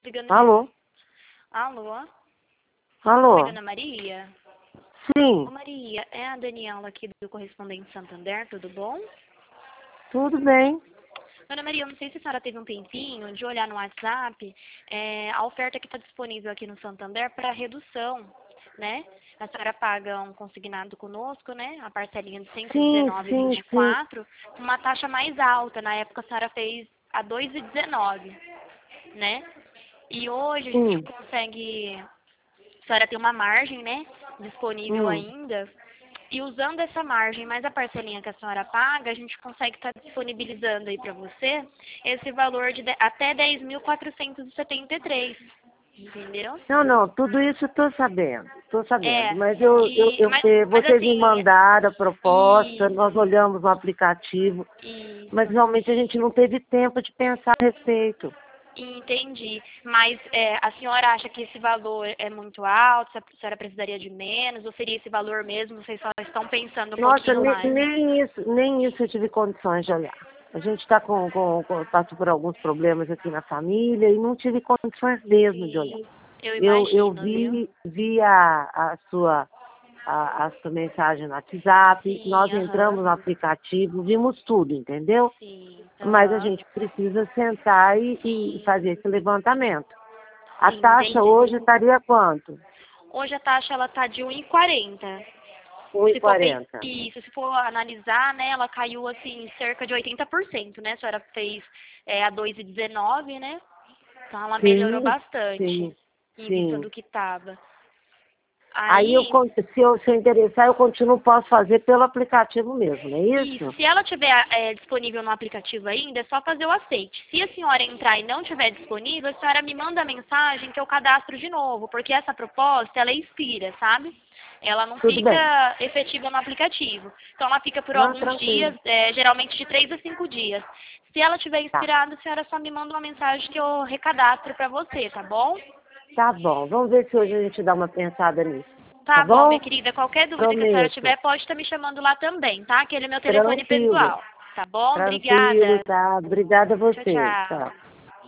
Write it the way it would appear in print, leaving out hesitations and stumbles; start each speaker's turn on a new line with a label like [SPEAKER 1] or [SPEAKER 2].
[SPEAKER 1] ligando de...
[SPEAKER 2] Alô?
[SPEAKER 1] Alô? Oi,
[SPEAKER 2] Alô?
[SPEAKER 1] Dona Maria? Ô,
[SPEAKER 2] Sim,
[SPEAKER 1] Maria, é a Daniela aqui do Correspondente Santander, tudo bom?
[SPEAKER 2] tudo bem.
[SPEAKER 1] Dona Maria, eu não sei se a senhora teve um tempinho de olhar no WhatsApp a oferta que está disponível aqui no Santander para redução, né? A senhora paga um consignado conosco, né? A parcelinha de
[SPEAKER 2] Sim, sim, sim.
[SPEAKER 1] 119,24, com uma taxa mais alta. Na época a senhora fez a 2,19, né? E hoje a gente
[SPEAKER 2] Sim.
[SPEAKER 1] consegue... A senhora tem uma margem, né? Disponível
[SPEAKER 2] Hum.
[SPEAKER 1] ainda. E usando essa margem mais a parcelinha que a senhora paga, a gente consegue estar disponibilizando aí para você esse valor de até 10.473, entendeu?
[SPEAKER 2] Não, não, tudo isso estou sabendo.
[SPEAKER 1] É,
[SPEAKER 2] Mas
[SPEAKER 1] mas
[SPEAKER 2] vocês me
[SPEAKER 1] assim,
[SPEAKER 2] mandaram a proposta, nós
[SPEAKER 1] isso,
[SPEAKER 2] olhamos no aplicativo, mas
[SPEAKER 1] isso,
[SPEAKER 2] realmente a gente não teve tempo de pensar a respeito.
[SPEAKER 1] entendi. Mas a senhora acha que esse valor é muito alto, se a senhora precisaria de menos, ou seria esse valor mesmo, vocês só estão pensando um
[SPEAKER 2] Nossa,
[SPEAKER 1] pouquinho mais?
[SPEAKER 2] nem isso eu tive condições de olhar. A gente está passou por alguns problemas aqui na família e não tive condições mesmo de olhar.
[SPEAKER 1] Sim, eu
[SPEAKER 2] Eu
[SPEAKER 1] imagino, viu?
[SPEAKER 2] vi a sua mensagem no WhatsApp,
[SPEAKER 1] Sim,
[SPEAKER 2] nós
[SPEAKER 1] aham.
[SPEAKER 2] entramos no aplicativo, vimos tudo, entendeu?
[SPEAKER 1] Sim,
[SPEAKER 2] Mas a
[SPEAKER 1] aham.
[SPEAKER 2] gente precisa sentar e
[SPEAKER 1] Sim,
[SPEAKER 2] fazer esse levantamento. A
[SPEAKER 1] sim,
[SPEAKER 2] taxa
[SPEAKER 1] entendi.
[SPEAKER 2] hoje estaria quanto?
[SPEAKER 1] Hoje a taxa ela tá de 1,40. Se for
[SPEAKER 2] 1,40.
[SPEAKER 1] isso, se for analisar, né, ela caiu assim cerca de 80%, né? A senhora fez a 2,19, né? Então ela melhorou
[SPEAKER 2] Sim,
[SPEAKER 1] bastante
[SPEAKER 2] sim,
[SPEAKER 1] em vista
[SPEAKER 2] sim.
[SPEAKER 1] do que tava.
[SPEAKER 2] Aí
[SPEAKER 1] Aí,
[SPEAKER 2] se eu interessar, eu continuo, posso fazer pelo aplicativo mesmo, não é
[SPEAKER 1] isso,
[SPEAKER 2] isso?
[SPEAKER 1] se ela tiver disponível no aplicativo ainda, é só fazer o aceite. Se a senhora entrar e não tiver disponível, a senhora me manda a mensagem que eu cadastro de novo, porque essa proposta, ela expira, sabe? Ela não
[SPEAKER 2] Tudo bem.
[SPEAKER 1] fica efetiva no aplicativo. Então, ela fica por
[SPEAKER 2] Não,
[SPEAKER 1] alguns dias,
[SPEAKER 2] tranquilo.
[SPEAKER 1] geralmente de 3 a 5 dias. Se ela tiver
[SPEAKER 2] Tá.
[SPEAKER 1] expirada, a senhora só me manda uma mensagem que eu recadastro para você, tá bom?
[SPEAKER 2] Tá bom. Vamos ver se hoje a gente dá uma pensada nisso. Tá
[SPEAKER 1] Tá bom, minha
[SPEAKER 2] bom?
[SPEAKER 1] querida. Qualquer dúvida que a senhora
[SPEAKER 2] Prometo.
[SPEAKER 1] tiver, pode estar me chamando lá também, tá? Aquele é meu telefone
[SPEAKER 2] Tranquilo.
[SPEAKER 1] pessoal. Tá bom?
[SPEAKER 2] Tranquilo,
[SPEAKER 1] Obrigada.
[SPEAKER 2] tá? Obrigada a
[SPEAKER 1] Tchau,
[SPEAKER 2] você.
[SPEAKER 1] tchau.
[SPEAKER 2] Tchau.